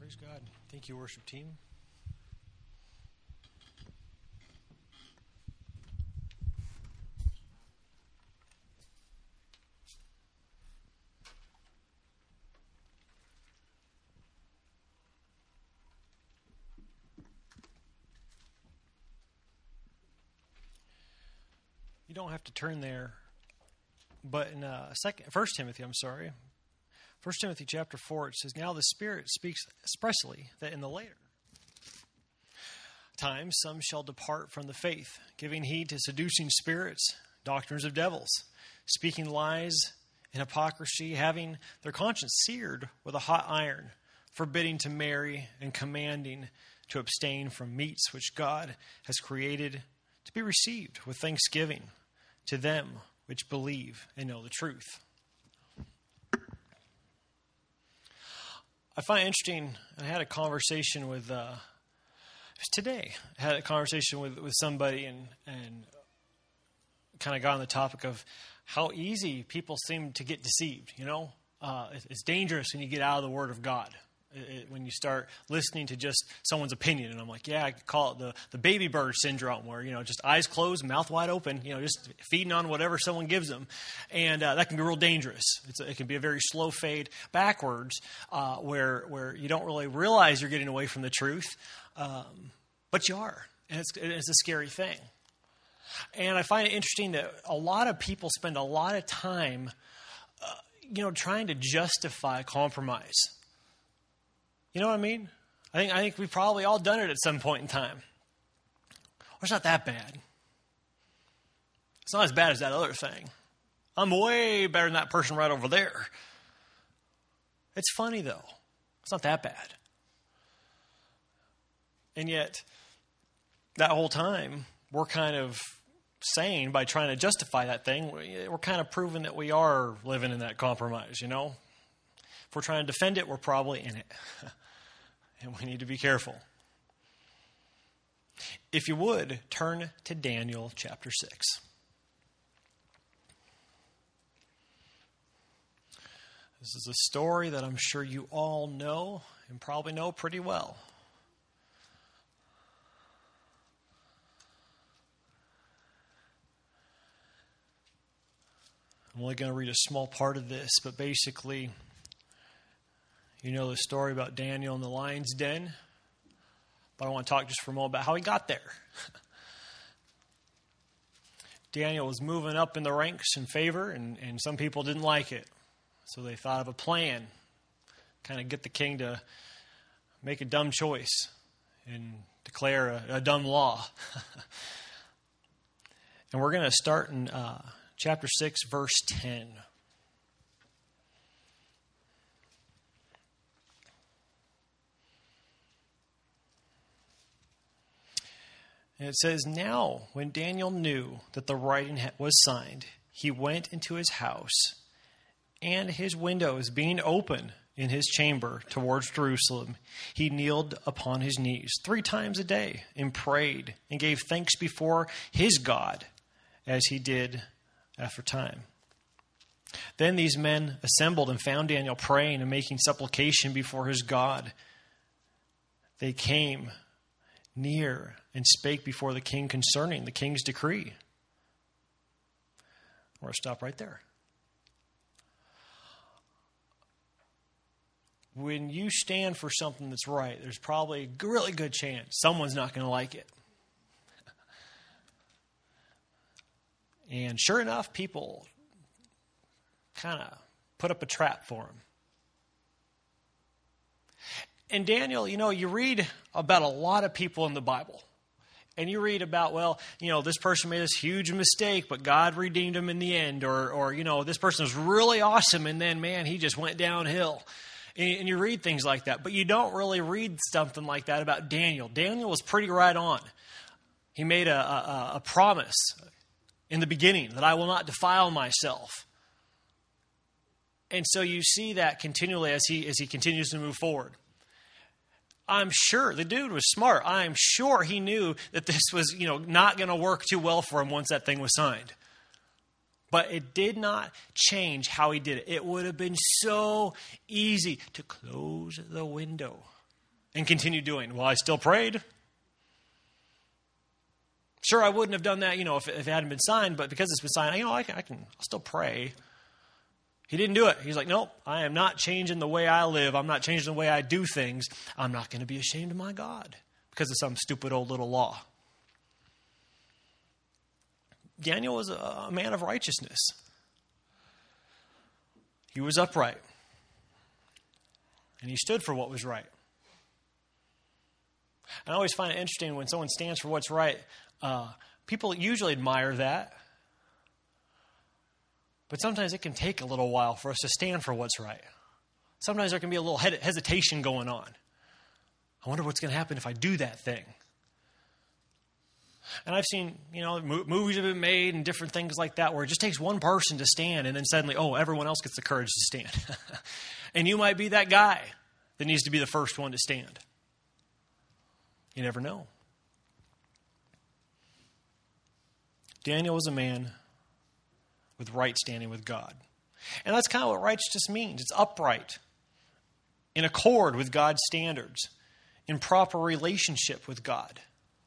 Praise God. Thank you, worship team. You don't have to turn there, but in 1 Timothy, 1 Timothy chapter 4, it says, "Now the Spirit speaks expressly that in the later times some shall depart from the faith, giving heed to seducing spirits, doctrines of devils, speaking lies and hypocrisy, having their conscience seared with a hot iron, forbidding to marry and commanding to abstain from meats which God has created to be received with thanksgiving to them which believe and know the truth." I find it interesting, I had a conversation with, today, I had a conversation with somebody and kind of got on the topic of how easy people seem to get deceived, you know? It's dangerous when you get out of the Word of God. When you start listening to just someone's opinion, and I'm like, yeah, I could call it the baby bird syndrome, where, you know, just eyes closed, mouth wide open, you know, just feeding on whatever someone gives them. And that can be real dangerous. It can be a very slow fade backwards, where you don't really realize you're getting away from the truth, but you are. And it's a scary thing. And I find it interesting that a lot of people spend a lot of time, trying to justify compromise. You know what I mean? I think we've probably all done it at some point in time. Or it's not that bad. It's not as bad as that other thing. I'm way better than that person right over there. It's funny, though. It's not that bad. And yet, that whole time, we're kind of saying, by trying to justify that thing, we're kind of proving that we are living in that compromise, you know? If we're trying to defend it, we're probably in it. And we need to be careful. If you would, turn to Daniel chapter 6. This is a story that I'm sure you all know and probably know pretty well. I'm only going to read a small part of this, but basically, you know the story about Daniel in the lion's den, but I want to talk just for a moment about how he got there. Daniel was moving up in the ranks in favor, and some people didn't like it. So they thought of a plan, kind of get the king to make a dumb choice and declare a dumb law. And we're going to start in chapter 6, verse 10. And it says, "Now when Daniel knew that the writing was signed, he went into his house, and his windows being open in his chamber towards Jerusalem, he kneeled upon his knees 3 times a day and prayed and gave thanks before his God, as he did aforetime. Then these men assembled and found Daniel praying and making supplication before his God. They came near and spake before the king concerning the king's decree." We're going to stop right there. When you stand for something that's right, there's probably a really good chance someone's not going to like it. And sure enough, people kind of put up a trap for him. And Daniel, you read about a lot of people in the Bible. And you read about, this person made this huge mistake, but God redeemed him in the end. Or this person was really awesome, and then, man, he just went downhill. And you read things like that. But you don't really read something like that about Daniel. Daniel was pretty right on. He made a promise in the beginning that I will not defile myself. And so you see that continually as he continues to move forward. I'm sure the dude was smart. I'm sure he knew that this was, not going to work too well for him once that thing was signed. But it did not change how he did it. It would have been so easy to close the window and continued doing? Well, I still prayed. Sure, I wouldn't have done that, if it hadn't been signed, but because it's been signed, I'll still pray. He didn't do it. He's like, nope, I am not changing the way I live. I'm not changing the way I do things. I'm not going to be ashamed of my God because of some stupid old little law. Daniel was a man of righteousness. He was upright. And he stood for what was right. I always find it interesting when someone stands for what's right. People usually admire that. But sometimes it can take a little while for us to stand for what's right. Sometimes there can be a little hesitation going on. I wonder what's going to happen if I do that thing. And I've seen, movies have been made and different things like that where it just takes one person to stand and then suddenly, everyone else gets the courage to stand. And you might be that guy that needs to be the first one to stand. You never know. Daniel was a man with right standing with God. And that's kind of what righteousness means. It's upright, in accord with God's standards, in proper relationship with God.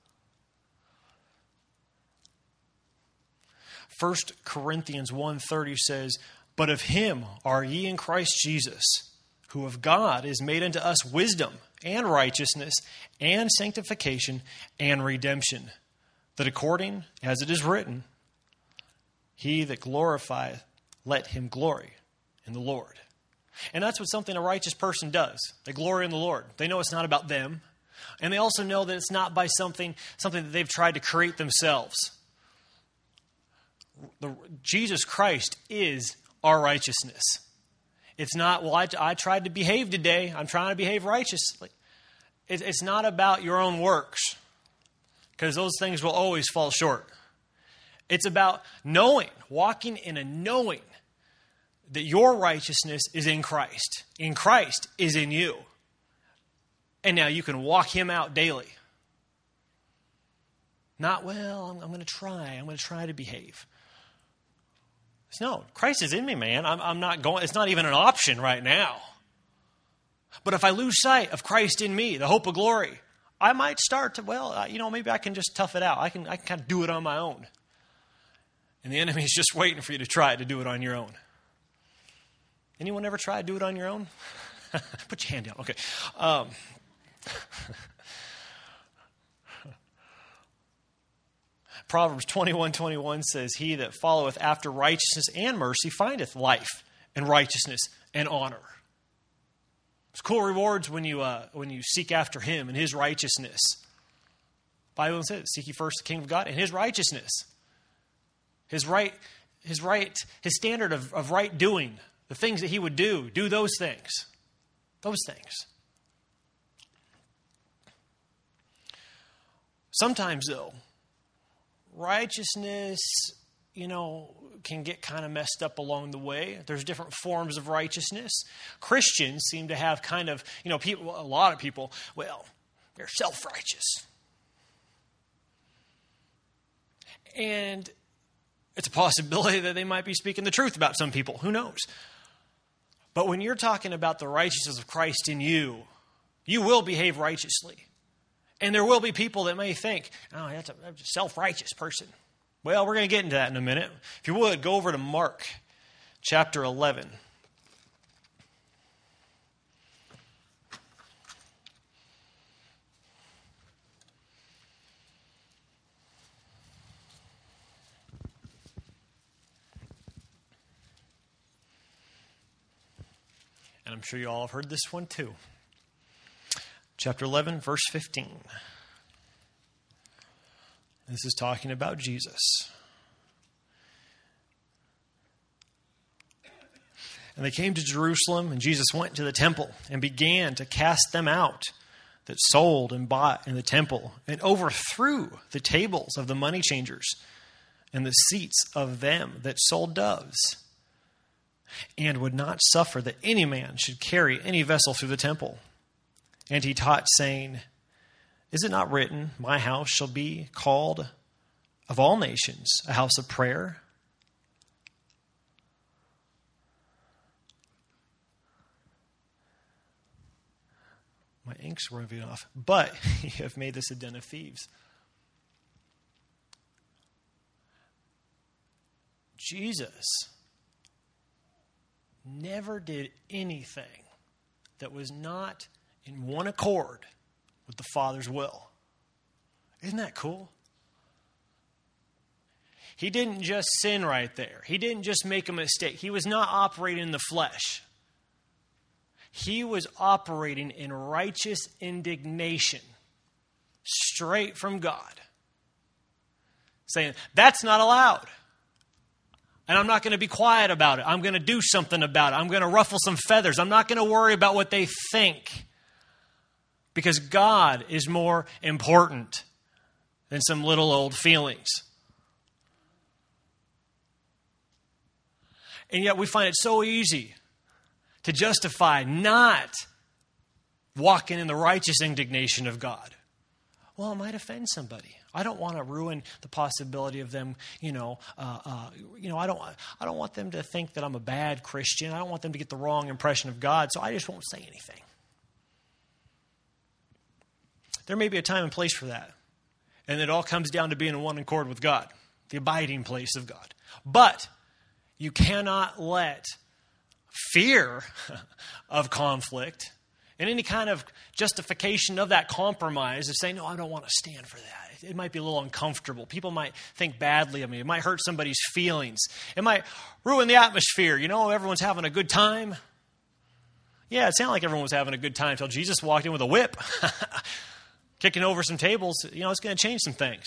1 Corinthians 1:30 says, "But of him are ye in Christ Jesus, who of God is made unto us wisdom and righteousness and sanctification and redemption, that according as it is written, he that glorifieth, let him glory in the Lord." And that's what something a righteous person does. They glory in the Lord. They know it's not about them. And they also know that it's not by something that they've tried to create themselves. Jesus Christ is our righteousness. It's not, I tried to behave today. I'm trying to behave righteously. It's not about your own works, because those things will always fall short. It's about walking in a knowing that your righteousness is in Christ. In Christ is in you. And now you can walk him out daily. Not, I'm going to try. I'm going to try to behave. No, Christ is in me, man. I'm not going. It's not even an option right now. But if I lose sight of Christ in me, the hope of glory, I might start to, maybe I can just tough it out. I can kind of do it on my own. And the enemy is just waiting for you to try to do it on your own. Anyone ever try to do it on your own? Put your hand down. Okay. Proverbs 21:21 says, "He that followeth after righteousness and mercy findeth life and righteousness and honor." It's cool rewards when you seek after him and his righteousness. The Bible says, "Seek ye first the kingdom of God and his righteousness." His standard of right doing, the things that he would do those things. Those things. Sometimes, though, righteousness, can get kind of messed up along the way. There's different forms of righteousness. Christians seem to have kind of, a lot of people, they're self-righteous. And it's a possibility that they might be speaking the truth about some people. Who knows? But when you're talking about the righteousness of Christ in you, you will behave righteously. And there will be people that may think, that's a self-righteous person. Well, we're going to get into that in a minute. If you would, go over to Mark chapter 11. And I'm sure you all have heard this one too. Chapter 11, verse 15. This is talking about Jesus. And they came to Jerusalem, and Jesus went to the temple and began to cast them out that sold and bought in the temple, and overthrew the tables of the money changers and the seats of them that sold doves, and would not suffer that any man should carry any vessel through the temple. And he taught, saying, "Is it not written, my house shall be called of all nations a house of prayer?" My ink's rubbing off. But you have made this a den of thieves. Jesus never did anything that was not in one accord with the Father's will. Isn't that cool? He didn't just sin right there. He didn't just make a mistake. He was not operating in the flesh. He was operating in righteous indignation straight from God. Saying, that's not allowed. And I'm not going to be quiet about it. I'm going to do something about it. I'm going to ruffle some feathers. I'm not going to worry about what they think. Because God is more important than some little old feelings. And yet we find it so easy to justify not walking in the righteous indignation of God. Well, it might offend somebody. I don't want to ruin the possibility of them, I don't want them to think that I'm a bad Christian. I don't want them to get the wrong impression of God, so I just won't say anything. There may be a time and place for that. And it all comes down to being in one accord with God, the abiding place of God. But you cannot let fear of conflict and any kind of justification of that compromise of saying, no, I don't want to stand for that. It might be a little uncomfortable. People might think badly of me. It might hurt somebody's feelings. It might ruin the atmosphere. Everyone's having a good time. Yeah, it sounded like everyone was having a good time until Jesus walked in with a whip, kicking over some tables. It's going to change some things.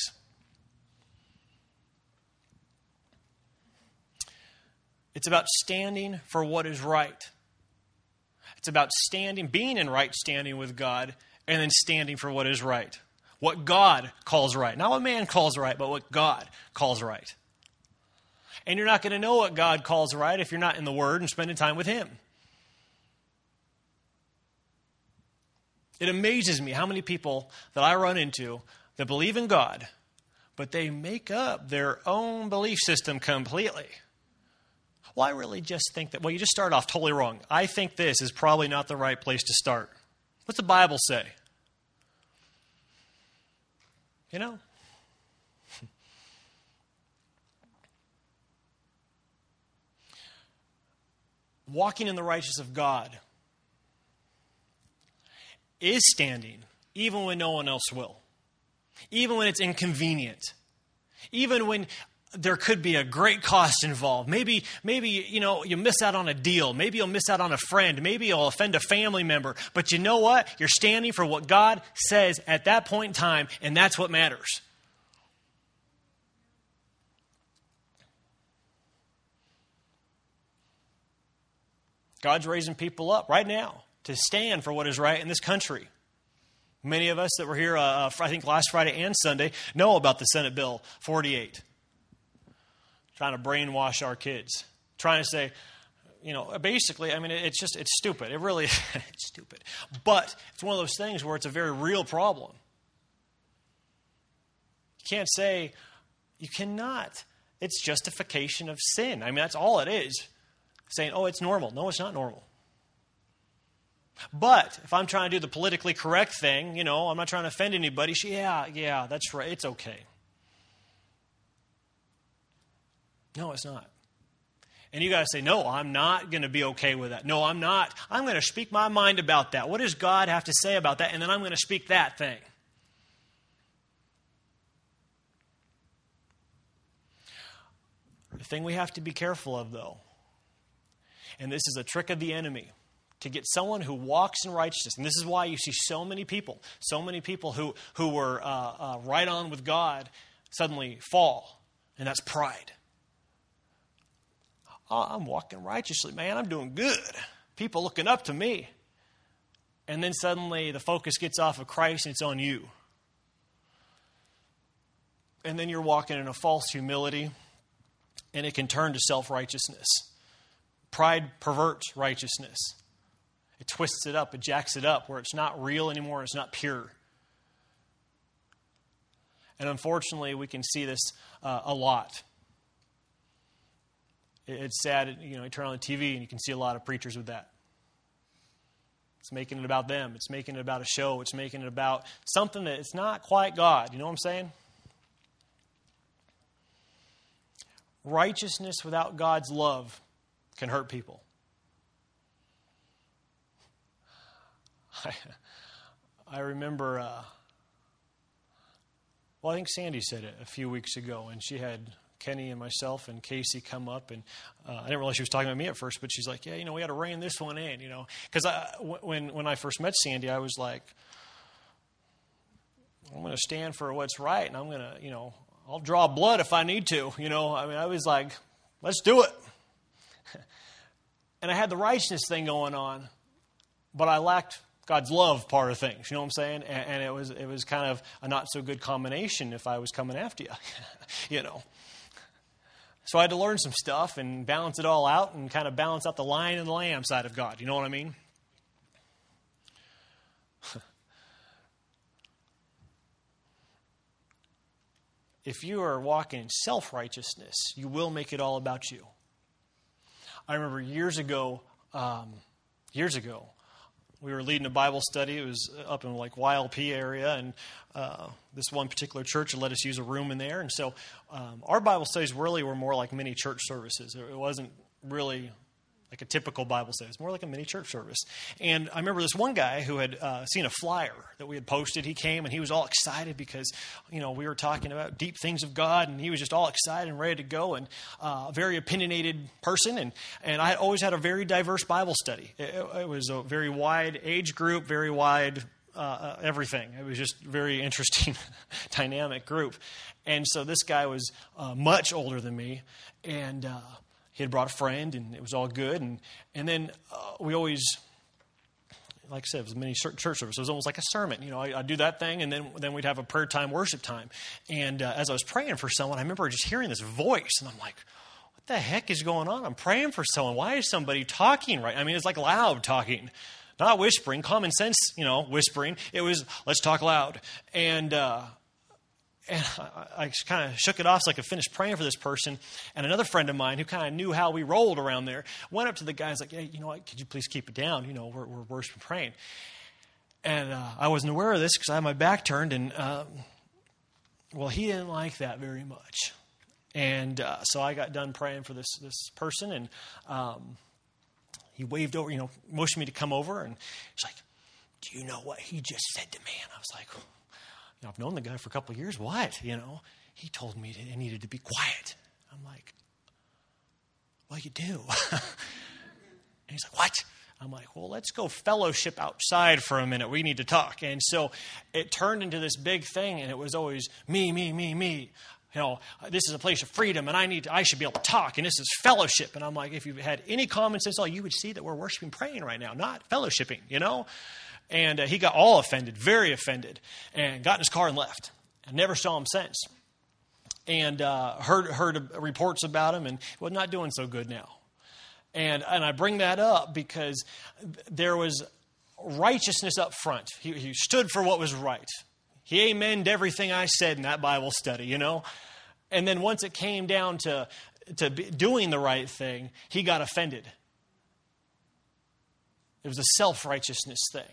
It's about standing for what is right. It's about being in right standing with God, and then standing for what is right. What God calls right. Not what man calls right, but what God calls right. And you're not going to know what God calls right if you're not in the Word and spending time with Him. It amazes me how many people that I run into that believe in God, but they make up their own belief system completely. Well, I really just think that, you just start off totally wrong. I think this is probably not the right place to start. What's the Bible say? Walking in the righteousness of God is standing, even when no one else will. Even when it's inconvenient. Even when there could be a great cost involved. Maybe you miss out on a deal. Maybe you'll miss out on a friend. Maybe you'll offend a family member. But you know what? You're standing for what God says at that point in time, and that's what matters. God's raising people up right now to stand for what is right in this country. Many of us that were here, I think last Friday and Sunday, know about the Senate Bill 48. Trying to brainwash our kids. Trying to say, basically, it's stupid. It really it's stupid. But it's one of those things where it's a very real problem. You cannot. It's justification of sin. That's all it is. Saying, it's normal. No, it's not normal. But if I'm trying to do the politically correct thing, I'm not trying to offend anybody. Yeah, that's right. It's okay. No, it's not. And you got to say, no, I'm not going to be okay with that. No, I'm not. I'm going to speak my mind about that. What does God have to say about that? And then I'm going to speak that thing. The thing we have to be careful of, though, and this is a trick of the enemy, to get someone who walks in righteousness. And this is why you see so many people who were right on with God suddenly fall. And that's pride. I'm walking righteously, man. I'm doing good. People looking up to me. And then suddenly the focus gets off of Christ and it's on you. And then you're walking in a false humility, and it can turn to self-righteousness. Pride perverts righteousness. It twists it up, it jacks it up, where it's not real anymore, it's not pure. And unfortunately, we can see this a lot. It's sad, you turn on the TV and you can see a lot of preachers with that. It's making it about them. It's making it about a show. It's making it about something that it's not quite God. You know what I'm saying? Righteousness without God's love can hurt people. I remember, I think Sandy said it a few weeks ago, and she had Kenny and myself and Casey come up, and I didn't realize she was talking about me at first, but she's like, yeah, we got to rein this one in, Because when I first met Sandy, I was like, I'm going to stand for what's right, and I'm going to, I'll draw blood if I need to, I was like, let's do it. And I had the righteousness thing going on, but I lacked God's love part of things, you know what I'm saying? And it was kind of a not so good combination if I was coming after you, So I had to learn some stuff and balance it all out and kind of balance out the lion and the lamb side of God. You know what I mean? If you are walking in self-righteousness, you will make it all about you. I remember years ago, we were leading a Bible study. It was up in like YLP area, and this one particular church let us use a room in there. And so our Bible studies really were more like mini church services. It wasn't really like a typical Bible study. It's more like a mini church service. And I remember this one guy who had seen a flyer that we had posted. He came and he was all excited because, we were talking about deep things of God, and he was just all excited and ready to go, and a very opinionated person. And I always had a very diverse Bible study. It was a very wide age group, very wide everything. It was just very interesting, dynamic group. And so this guy was much older than me, and he had brought a friend, and it was all good. And then we always, like I said, it was a mini church service. It was almost like a sermon. I'd do that thing, and then we'd have a prayer time, worship time. And as I was praying for someone, I remember just hearing this voice, and I'm like, what the heck is going on? I'm praying for someone. Why is somebody talking right? I mean, it's like loud talking. Not whispering, common sense, whispering. It was, let's talk loud. And I kind of shook it off so I could finish praying for this person. And another friend of mine who kind of knew how we rolled around there went up to the guy and was like, hey, you know what, could you please keep it down? We're worshiping, praying. And I wasn't aware of this because I had my back turned. And, he didn't like that very much. And so I got done praying for this person. And he waved over, motioned me to come over. And he's like, do you know what he just said to me? And I was like, I've known the guy for a couple of years. What? He told me I needed to be quiet. I'm like, well, you do. And he's like, what? I'm like, well, let's go fellowship outside for a minute. We need to talk. And so it turned into this big thing, and it was always me, me, me, me. This is a place of freedom, and I should be able to talk, and this is fellowship. And I'm like, if you had any common sense, you would see that we're worshiping, praying right now, not fellowshipping, And he got all offended, very offended, and got in his car and left. I never saw him since. And heard reports about him, and was not doing so good now. And I bring that up because there was righteousness up front. He stood for what was right. He amened everything I said in that Bible study, And then once it came down to doing the right thing, he got offended. It was a self-righteousness thing.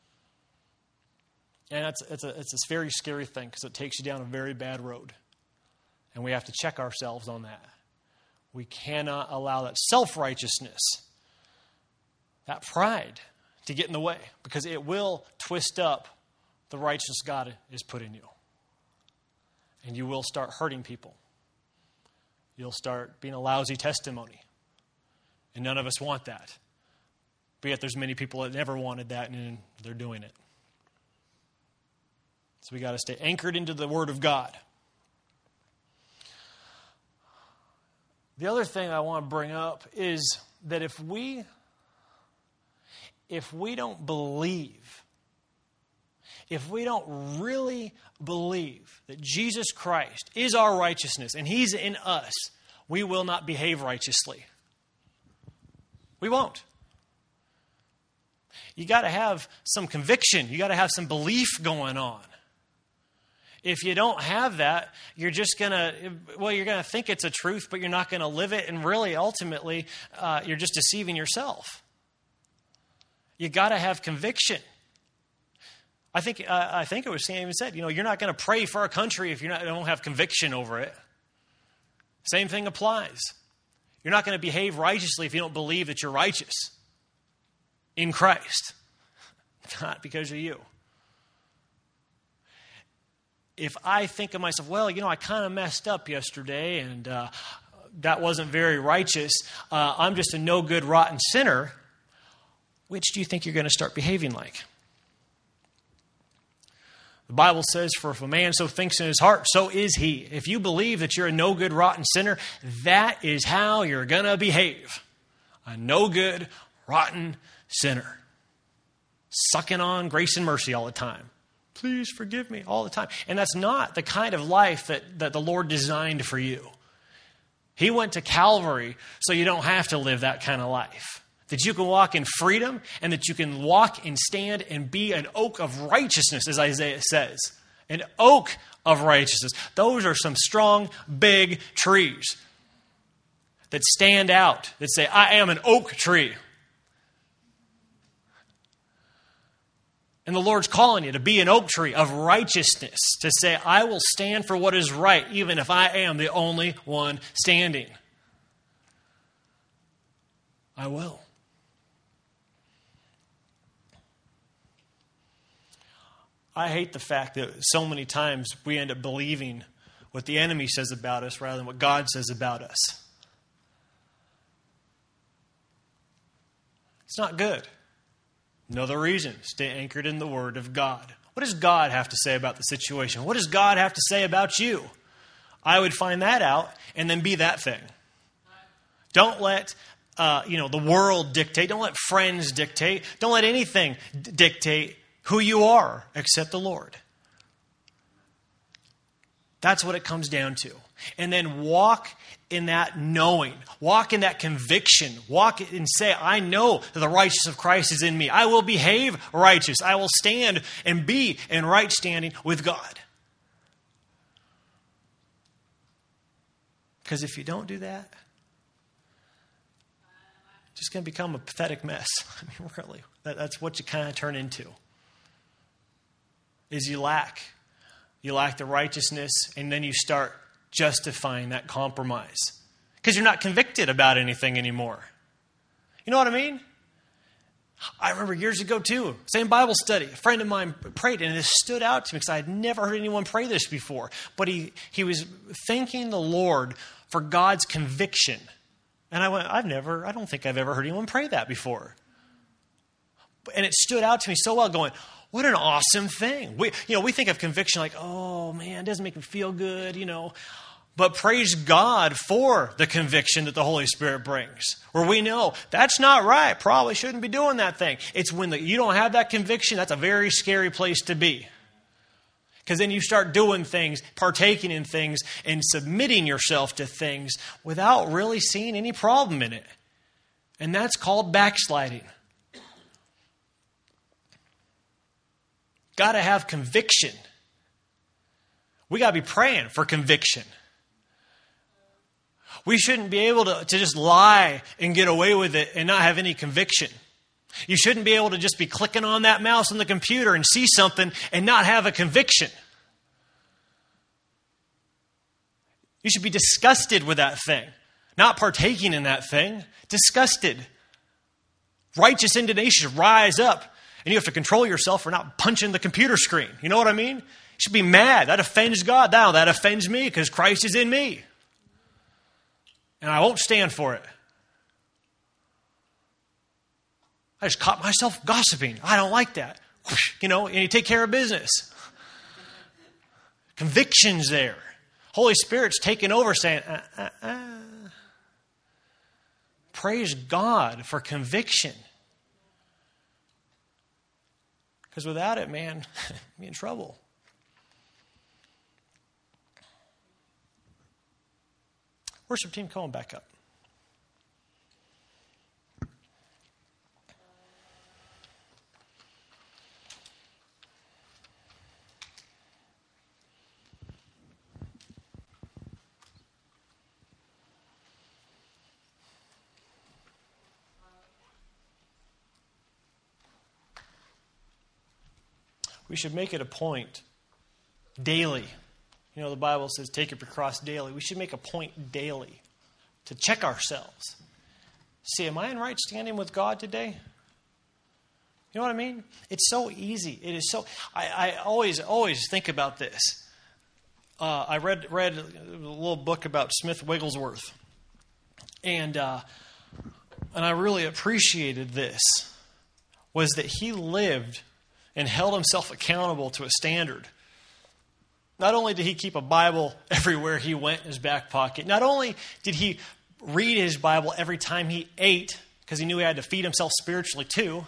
And it's a very scary thing because it takes you down a very bad road. And we have to check ourselves on that. We cannot allow that self-righteousness, that pride, to get in the way, because it will twist up the righteousness God has put in you. And you will start hurting people. You'll start being a lousy testimony. And none of us want that. But yet there's many people that never wanted that, and they're doing it. So we got to stay anchored into the Word of God. The other thing I want to bring up is that if we don't believe, if we don't really believe that Jesus Christ is our righteousness and He's in us, we will not behave righteously. We won't. You got to have some conviction. You got to have some belief going on. If you don't have that, you're just going to, you're going to think it's a truth, but you're not going to live it. And really, ultimately, you're just deceiving yourself. You got to have conviction. I think it was Sam even said, you're not going to pray for a country if you don't have conviction over it. Same thing applies. You're not going to behave righteously if you don't believe that you're righteous in Christ, not because of you. If I think of myself, I kind of messed up yesterday and that wasn't very righteous, I'm just a no good, rotten sinner, which do you think you're going to start behaving like? The Bible says, for if a man so thinks in his heart, so is he. If you believe that you're a no good, rotten sinner, that is how you're going to behave. A no good, rotten sinner. Sucking on grace and mercy all the time. Please forgive me all the time. And that's not the kind of life that the Lord designed for you. He went to Calvary so you don't have to live that kind of life. That you can walk in freedom and that you can walk and stand and be an oak of righteousness, as Isaiah says. An oak of righteousness. Those are some strong, big trees that stand out, that say, I am an oak tree. And the Lord's calling you to be an oak tree of righteousness, to say, I will stand for what is right, even if I am the only one standing. I will. I hate the fact that so many times we end up believing what the enemy says about us rather than what God says about us. It's not good. Another reason, stay anchored in the Word of God. What does God have to say about the situation? What does God have to say about you? I would find that out and then be that thing. Don't let the world dictate. Don't let friends dictate. Don't let anything dictate who you are except the Lord. That's what it comes down to. And then walk in that knowing. Walk in that conviction. Walk and say, I know that the righteousness of Christ is in me. I will behave righteous. I will stand and be in right standing with God. Because if you don't do that, it's just going to become a pathetic mess. I mean, really. That's what you kind of turn into. Is you lack the righteousness, and then you start justifying that compromise. Because you're not convicted about anything anymore. You know what I mean? I remember years ago too, same Bible study, a friend of mine prayed, and it stood out to me because I had never heard anyone pray this before. But he was thanking the Lord for God's conviction. And I went, I don't think I've ever heard anyone pray that before. And it stood out to me so well, going, what an awesome thing. We think of conviction like, oh man, it doesn't make me feel good, But praise God for the conviction that the Holy Spirit brings. Where we know, that's not right. Probably shouldn't be doing that thing. It's when you don't have that conviction, that's a very scary place to be. Because then you start doing things, partaking in things, and submitting yourself to things without really seeing any problem in it. And that's called backsliding. Got to have conviction. We got to be praying for conviction. We shouldn't be able to just lie and get away with it and not have any conviction. You shouldn't be able to just be clicking on that mouse on the computer and see something and not have a conviction. You should be disgusted with that thing, not partaking in that thing. Disgusted. Righteous indignation, rise up. And you have to control yourself for not punching the computer screen. You know what I mean? You should be mad. That offends God. Now that offends me because Christ is in me. And I won't stand for it. I just caught myself gossiping. I don't like that. And you take care of business. Conviction's there. Holy Spirit's taking over saying, Praise God for conviction. Because without it, man, you'll be in trouble. Worship team, come on back up. we should make it a point daily. You know, the Bible says, take up your cross daily. We should make a point daily to check ourselves. See, am I in right standing with God today? You know what I mean? It's so easy. It is so... I always think about this. I read a little book about Smith Wigglesworth. And I really appreciated this. Was that he lived and held himself accountable to a standard. Not only did he keep a Bible everywhere he went in his back pocket, not only did he read his Bible every time he ate, because he knew he had to feed himself spiritually too,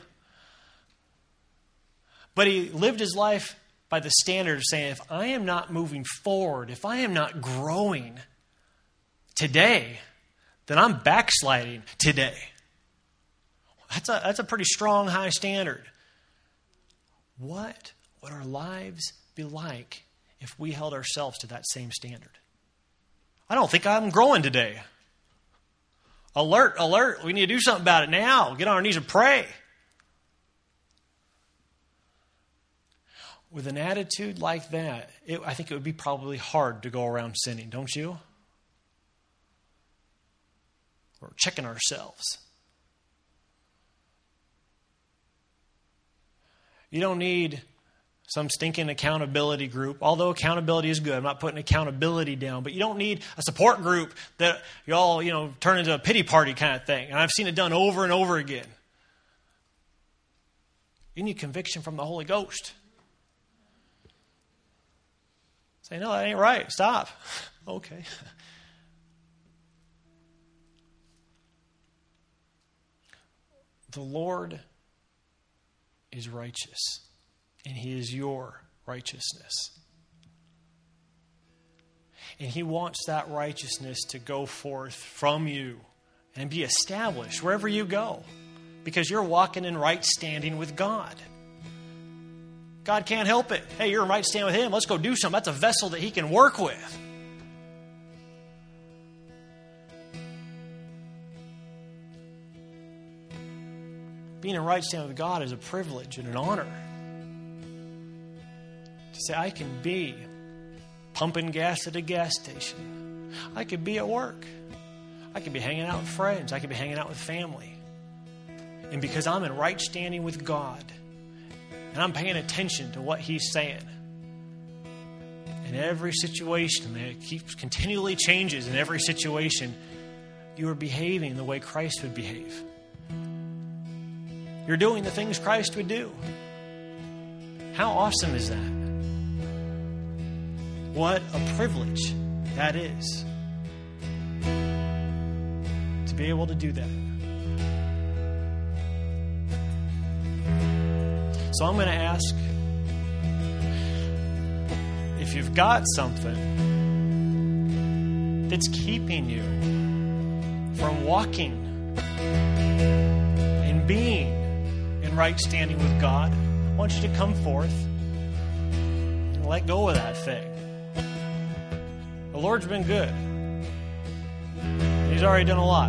but he lived his life by the standard of saying, if I am not moving forward, if I am not growing today, then I'm backsliding today. That's a pretty strong, high standard. What would our lives be like if we held ourselves to that same standard? I don't think I'm growing today. Alert. We need to do something about it now. Get on our knees and pray. With an attitude like that, I think it would be probably hard to go around sinning, don't you? We're checking ourselves. You don't need some stinking accountability group, although accountability is good. I'm not putting accountability down, but you don't need a support group that you all, turn into a pity party kind of thing. And I've seen it done over and over again. You need conviction from the Holy Ghost. Say, no, that ain't right. Stop. Okay. The Lord is righteous, and He is your righteousness. And He wants that righteousness to go forth from you and be established wherever you go, because you're walking in right standing with God. God can't help it. Hey, you're in right standing with Him. Let's go do something. That's a vessel that He can work with. Being in right standing with God is a privilege and an honor. To say, I can be pumping gas at a gas station. I could be at work. I could be hanging out with friends. I could be hanging out with family. And because I'm in right standing with God, and I'm paying attention to what He's saying, in every situation that keeps continually changes in every situation, you are behaving the way Christ would behave. You're doing the things Christ would do. How awesome is that? What a privilege that is to be able to do that. So I'm going to ask, if you've got something that's keeping you from walking and being in right standing with God, I want you to come forth and let go of that thing. The Lord's been good. He's already done a lot.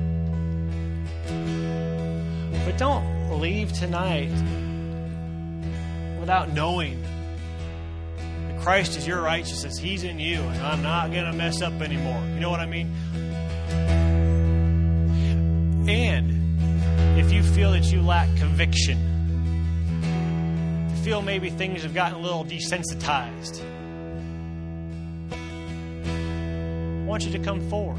But don't leave tonight without knowing that Christ is your righteousness. He's in you, and I'm not going to mess up anymore. You know what I mean? And if you feel that you lack conviction, you feel maybe things have gotten a little desensitized, I want you to come forward.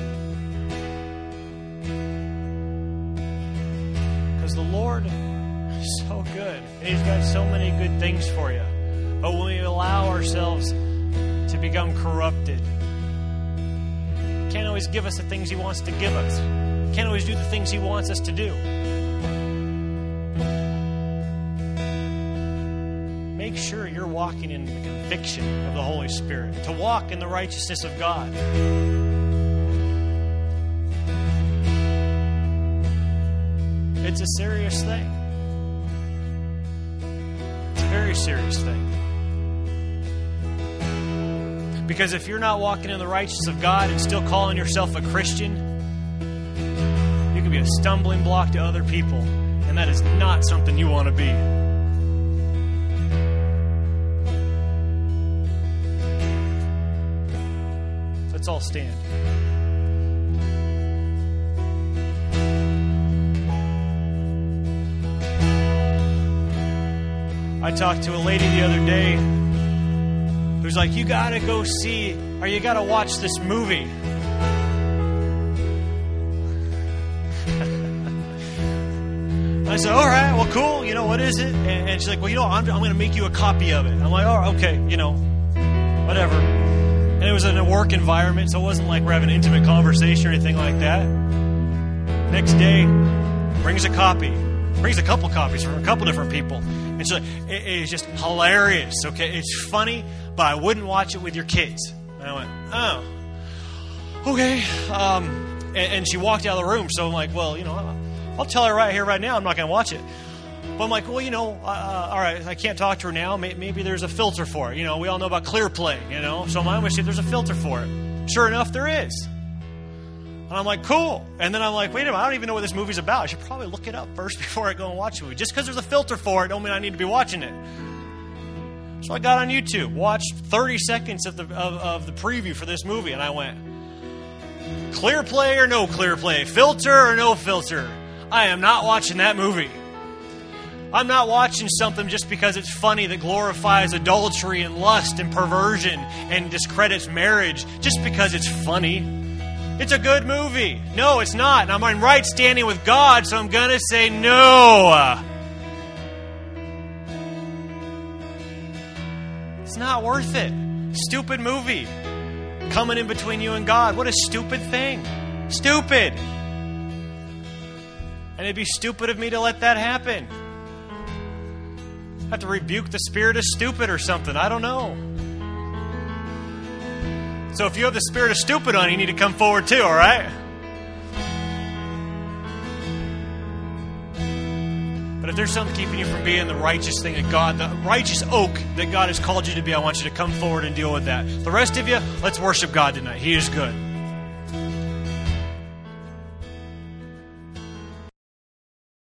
Because the Lord is so good. And He's got so many good things for you. But when we allow ourselves to become corrupted, He can't always give us the things He wants to give us. He can't always do the things He wants us to do. Make sure you're walking in the conviction of the Holy Spirit, to walk in the righteousness of God. It's a serious thing. It's a very serious thing. Because if you're not walking in the righteousness of God and still calling yourself a Christian, you can be a stumbling block to other people, and that is not something you want to be. all stand. I talked to a lady the other day who's like, you got to go see, or you got to watch this movie. I said, all right, well, cool. You know, what is it? And she's like, well, you know, I'm going to make you a copy of it. I'm like, oh, okay, you know, whatever. And it was in a work environment, so it wasn't like we're having an intimate conversation or anything like that. Next day, brings a copy. Brings a couple copies from a couple different people. And she's like, it is just hilarious, okay? It's funny, but I wouldn't watch it with your kids. And I went, oh, okay. And she walked out of the room, so I'm like, well, you know, I'll tell her right here, right now, I'm not going to watch it. But I'm like, well, you know, all right, I can't talk to her now. Maybe there's a filter for it. You know, we all know about ClearPlay, you know. So I'm going to see if there's a filter for it. Sure enough, there is. And I'm like, cool. And then I'm like, wait a minute, I don't even know what this movie's about. I should probably look it up first before I go and watch the movie. Just because there's a filter for it don't mean I need to be watching it. So I got on YouTube, watched 30 seconds of the preview for this movie, and I went, ClearPlay or no ClearPlay? Filter or no filter? I am not watching that movie. I'm not watching something just because it's funny that glorifies adultery and lust and perversion and discredits marriage just because it's funny. It's a good movie. No, it's not. And I'm in right standing with God, so I'm going to say no. It's not worth it. Stupid movie. Coming in between you and God. What a stupid thing. Stupid. And it'd be stupid of me to let that happen. I have to rebuke the spirit of stupid or something. I don't know. So if you have the spirit of stupid on you, need to come forward too, all right? But if there's something keeping you from being the righteous thing that God, the righteous oak that God has called you to be, I want you to come forward and deal with that. The rest of you, let's worship God tonight. He is good.